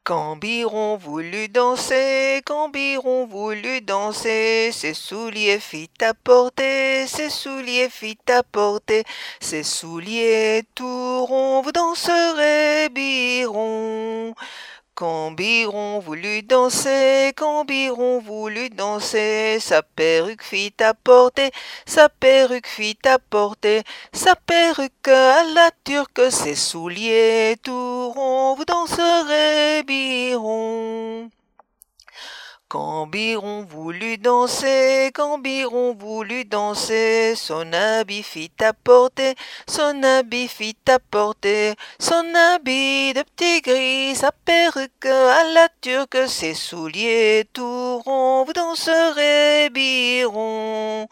Quand Biron voulut danser, quand Biron voulut danser, ses souliers fit apporter, ses souliers fit apporter, ses souliers tout ronds, vous danserez, Biron. Quand Biron voulut danser, quand Biron voulut danser, sa perruque fit apporter, sa perruque fit apporter, sa perruque à la turque, ses souliers tout ronds, vous danserez, Biron. Quand Biron voulut danser, quand Biron voulut danser, son habit fit apporter, son habit fit apporter, son habit de petit gris, sa perruque à la turque, ses souliers tout ronds, vous danserez, Biron.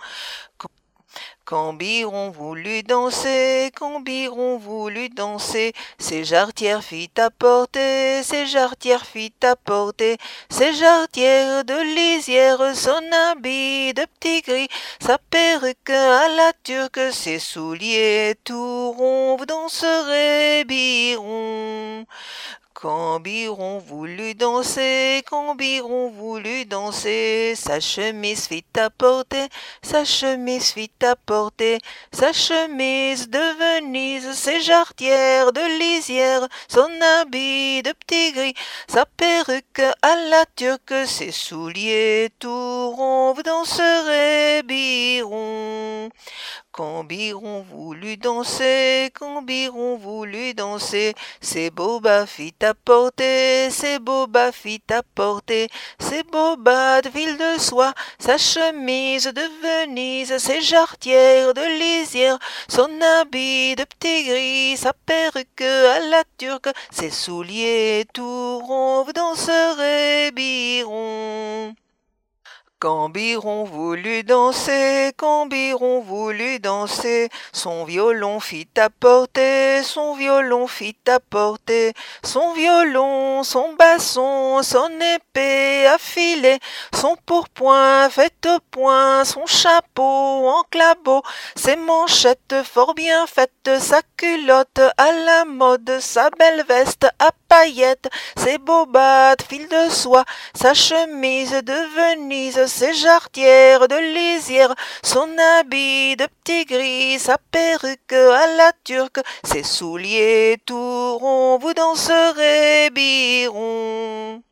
Quand Biron voulut danser, quand Biron voulut danser, ses jarretières fit apporter, ses jarretières fit apporter, ses jarretières de lisière, son habit de petit gris, sa perruque à la turque, ses souliers tout ronds, vous danserez, Biron. Quand Biron voulut danser, quand Biron voulut danser, sa chemise fit apporter, sa chemise fit apporter, sa chemise de Venise, ses jarretières de lisière, son habit de petit gris, sa perruque à la turque, ses souliers tout ronds, vous danserez, Biron. Quand Biron voulut danser, quand Biron voulut danser, ses bobas fit apporter, ses bobas fit apporter, ses bobas de fil de soie, sa chemise de Venise, ses jarretières de lisière, son habit de petit gris, sa perruque à la turque, ses souliers tout ronds, vous danserez, Biron. Quand Biron voulut danser, quand Biron voulut danser, son violon fit apporter, son violon fit apporter, son violon, son basson, son épée affilée, son pourpoint fait au point, son chapeau en clabot, ses manchettes fort bien faites, sa culotte à la mode, sa belle veste à paillettes, ses bobattes fil de soie, sa chemise de Venise, ses jarretières de lisière, son habit de petit gris, sa perruque à la turque, ses souliers tout ronds, vous danserez, Biron.